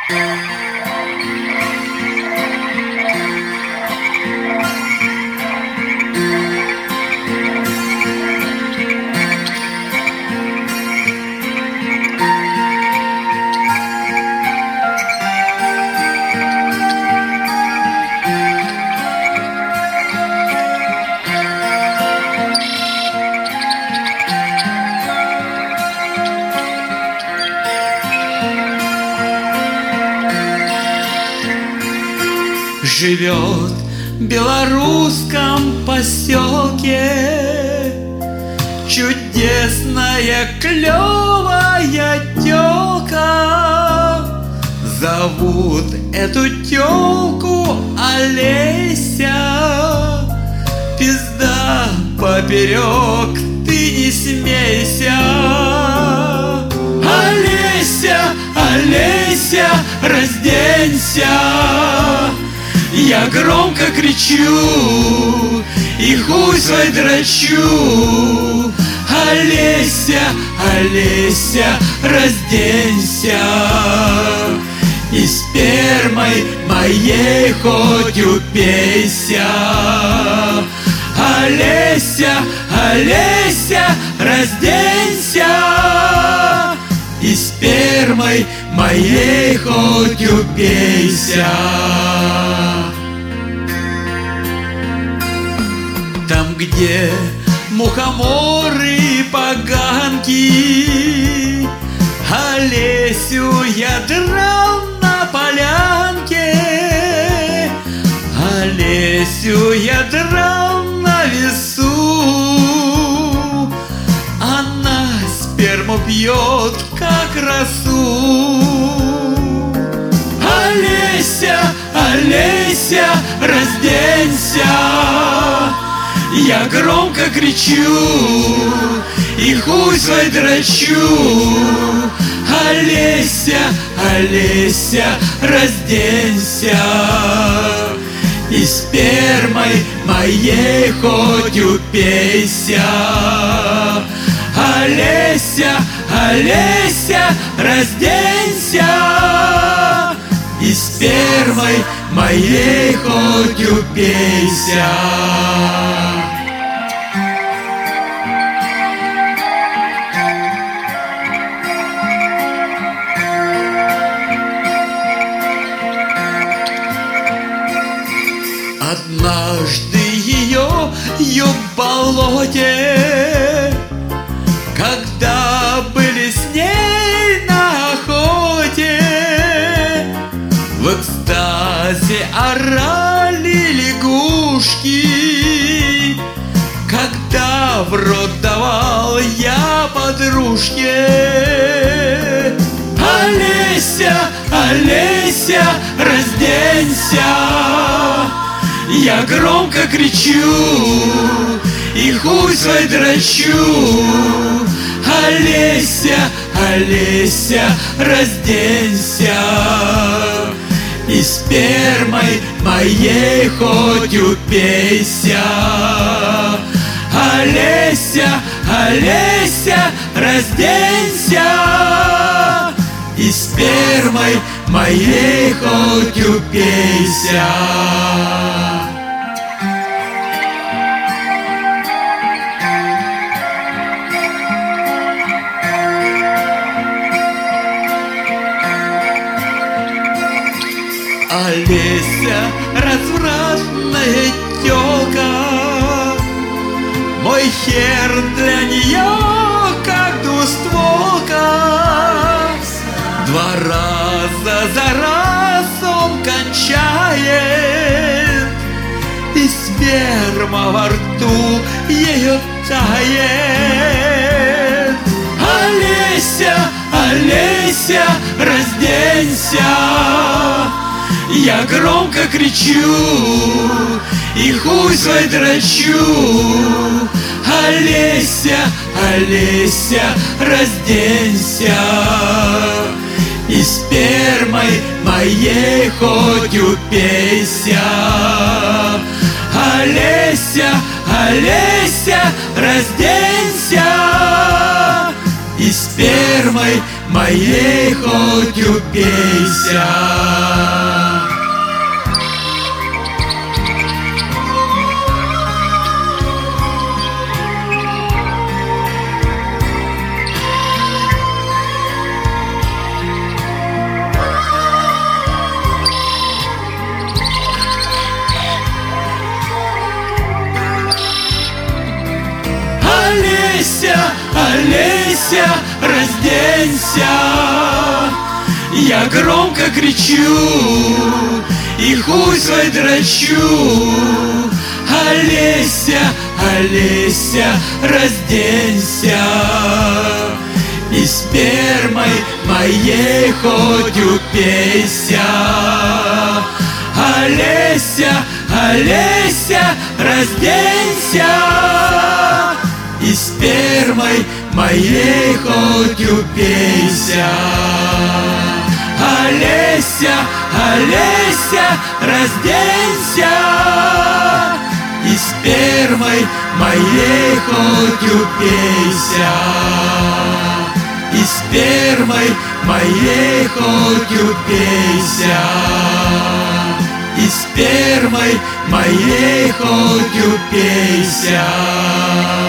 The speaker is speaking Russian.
Живет в белорусском поселке чудесная клевая тёлка. Зовут эту тёлку Олеся. Пизда поперек, ты не смейся. Олеся, Олеся, разденься. Я громко кричу и хуй свой дрочу. Олеся, Олеся, разденься. И спермой моей хоть упейся. Олеся, Олеся, разденься. И спермой моей хоть упейся. Там, где мухоморы и поганки, Олесю я драл на полянке. Олесю я драл на весу. Она сперму пьет, как росу. Олеся, Олеся, разденься. Я громко кричу и хуй свой дрочу. Олеся, Олеся, разденься. И спермой моей хоть упейся. Олеся, Олеся, разденься. И спермой моей хоть упейся. Однажды ее в болоте, когда были с ней на охоте, в экстазе орали лягушки, когда в рот давал я подружке. Олеся, Олеся, разденься. Я громко кричу и хуй свой дрочу. Олеся, Олеся, разденься. И спермой моей хоть упейся. Олеся, Олеся, разденься. И спермой моей хоть упейся. Олеся, развратная тёлка, мой хер для неё как двустволка. 2 раза за раз он кончает, и сперма во рту её тает. Олеся, Олеся, разденься. Я громко кричу и хуй свой дрочу. Олеся, Олеся, разденься. И спермой моей хоть упейся. Олеся, Олеся, разденься. И спермой моей хоть упейся. Олеся, Олеся, разденься. Я громко кричу и хуй свой дрочу. Олеся, Олеся, разденься. И спермой моей хоть упейся. Олеся, Олеся, разденься. И спермой моей хоть упейся. Олеся, Олеся, разденься. И спермой моей хоть упейся. И спермой моей хоть упейся. И спермой моей хоть упейся.